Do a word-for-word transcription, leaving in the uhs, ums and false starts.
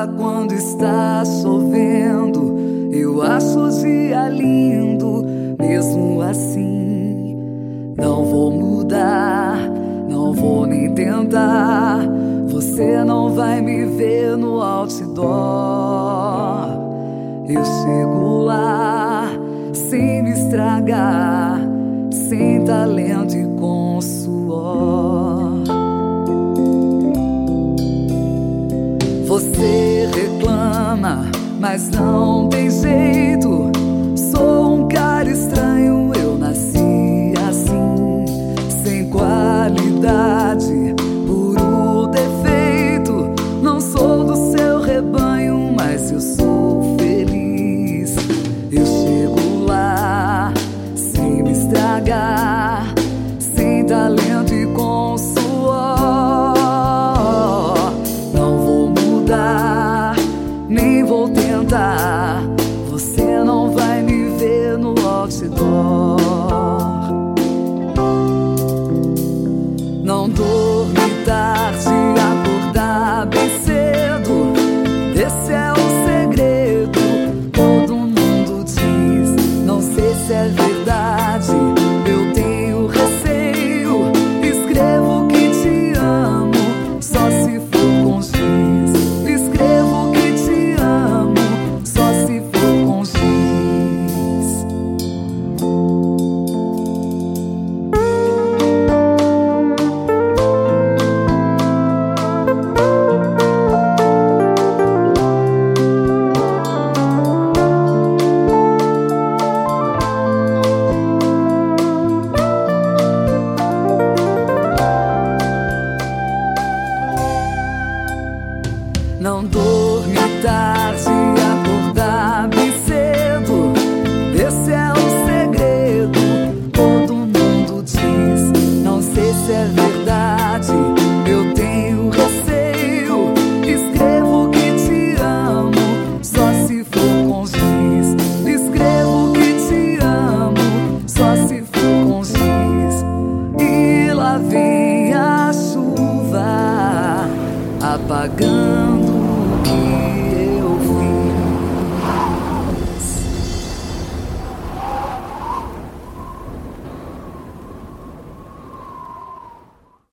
chuva quando está chovendo. Eu acho o dia lindo, mesmo assim. Não vou mudar, não vou nem tentar. Você não vai me ver no outdoor. Eu chego lá sem me estragar, sem talento e com suor. Você reclama, mas não tem jeito. Sou um cara estranho, eu nasci assim, sem qualidade, puro defeito. Não sou do seu rebanho, mas eu sou feliz. Eu chego lá sem me estragar, sem talento e com suor. Não vou mudar, nem vou tentar. Você não vai me ver no outdoor. Não dorme tarde, acordar bem cedo. Esse é o segredo. Todo mundo diz, não sei se é verdade. Eu tenho receio. Escrevo que te amo, só se for com giz. Escrevo que te amo, só se for com giz. Não dorme tarde,